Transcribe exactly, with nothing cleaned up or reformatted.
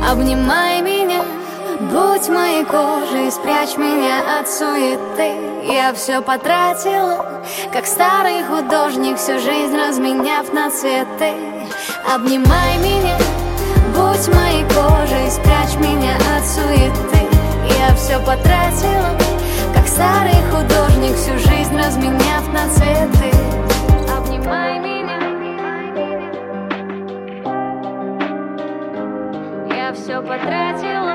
Обнимай меня, будь моей кожей, спрячь меня от суеты. Я все потратила, как старый художник, всю жизнь разменяв на цветы. Обнимай меня, будь моей кожей, спрячь меня от суеты. Я все потратила, как старый художник, всю жизнь разменяв на цветы. Обнимай меня, я все потратила.